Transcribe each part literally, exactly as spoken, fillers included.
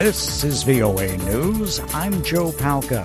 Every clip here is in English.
This is V O A News. I'm Joe Palca.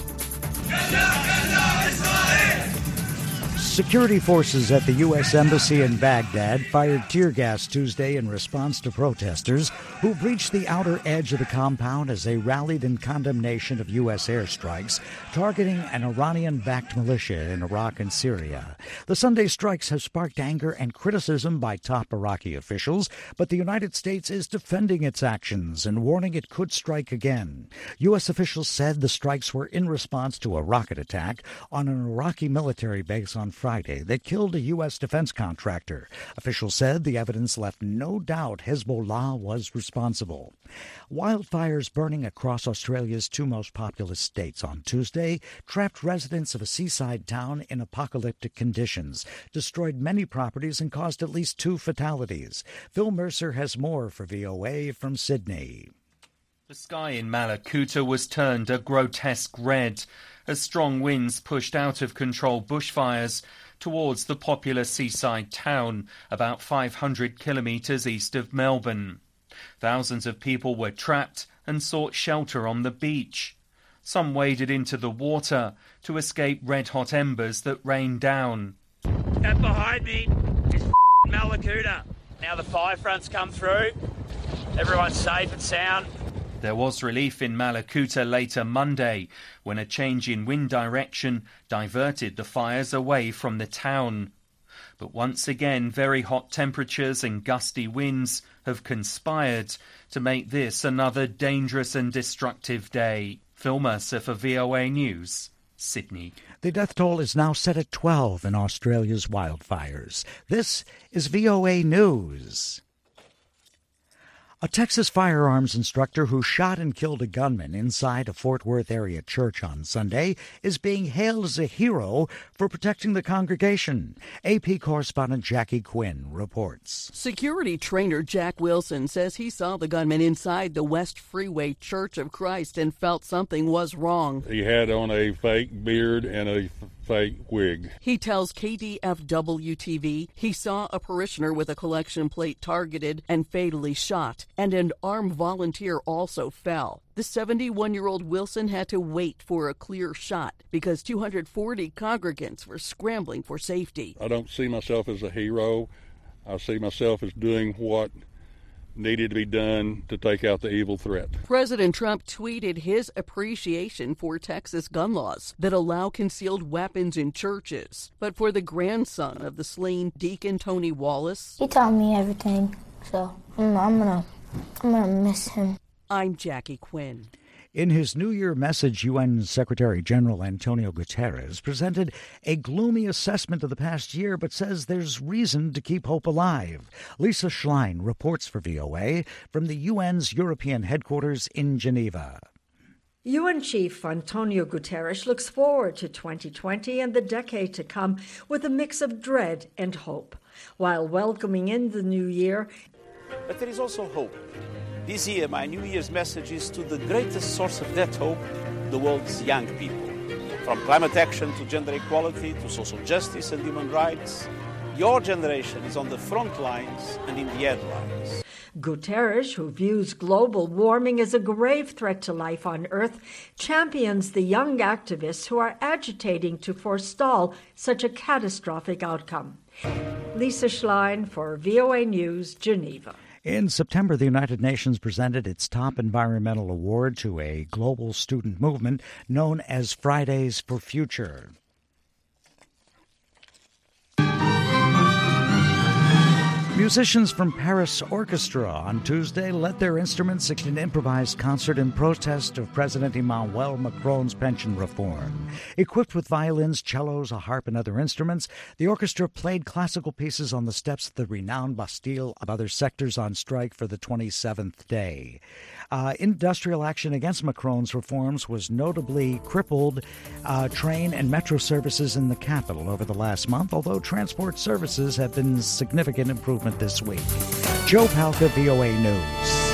Security forces at the U S Embassy in Baghdad fired tear gas Tuesday in response to protesters who breached the outer edge of the compound as they rallied in condemnation of U S airstrikes targeting an Iranian-backed militia in Iraq and Syria. The Sunday strikes have sparked anger and criticism by top Iraqi officials, but the United States is defending its actions and warning it could strike again. U S officials said the strikes were in response to a rocket attack on an Iraqi military base on Friday. Friday that killed a U S defense contractor. Officials said the evidence left no doubt Hezbollah was responsible. Wildfires burning across Australia's two most populous states on Tuesday trapped residents of a seaside town in apocalyptic conditions, destroyed many properties, and caused at least two fatalities. Phil Mercer has more for V O A from Sydney. The sky in Mallacoota was turned a grotesque red as strong winds pushed out of control bushfires towards the popular seaside town about five hundred kilometres east of Melbourne. Thousands of people were trapped and sought shelter on the beach. Some waded into the water to escape red-hot embers that rained down. That behind me is Mallacoota. Now the fire front's come through. Everyone's safe and sound. There was relief in Mallacoota later Monday when a change in wind direction diverted the fires away from the town. But once again, very hot temperatures and gusty winds have conspired to make this another dangerous and destructive day. Phil Mercer for V O A News, Sydney. The death toll is now set at twelve in Australia's wildfires. This is V O A News. A Texas firearms instructor who shot and killed a gunman inside a Fort Worth area church on Sunday is being hailed as a hero for protecting the congregation. A P correspondent Jackie Quinn reports. Security trainer Jack Wilson says he saw the gunman inside the West Freeway Church of Christ and felt something was wrong. He had on a fake beard and a fake wig. He tells K D F W T V he saw a parishioner with a collection plate targeted and fatally shot, and an armed volunteer also fell. The seventy-one-year-old Wilson had to wait for a clear shot because two hundred forty congregants were scrambling for safety. I don't see myself as a hero. I see myself as doing what needed to be done to take out the evil threat. President Trump tweeted his appreciation for Texas gun laws that allow concealed weapons in churches. But for the grandson of the slain Deacon Tony Wallace, he taught me everything, so I'm, I'm gonna I'm gonna miss him. I'm Jackie Quinn. In his New Year message, U N Secretary General Antonio Guterres presented a gloomy assessment of the past year, but says there's reason to keep hope alive. Lisa Schlein reports for V O A from the U N's European headquarters in Geneva. U N Chief Antonio Guterres looks forward to twenty twenty and the decade to come with a mix of dread and hope. While welcoming in the new year, but there is also hope. This year, my New Year's message is to the greatest source of that hope, the world's young people. From climate action to gender equality to social justice and human rights, your generation is on the front lines and in the headlines. Guterres, who views global warming as a grave threat to life on Earth, champions the young activists who are agitating to forestall such a catastrophic outcome. Lisa Schlein for V O A News, Geneva. In September, the United Nations presented its top environmental award to a global student movement known as Fridays for Future. Musicians from Paris Orchestra on Tuesday led their instruments in an improvised concert in protest of President Emmanuel Macron's pension reform. Equipped with violins, cellos, a harp, and other instruments, the orchestra played classical pieces on the steps of the renowned Bastille of other sectors on strike for the twenty-seventh day. Uh, industrial action against Macron's reforms was notably crippled uh, train and metro services in the capital over the last month, although transport services have been significant improvement this week. Joe Palca, V O A News.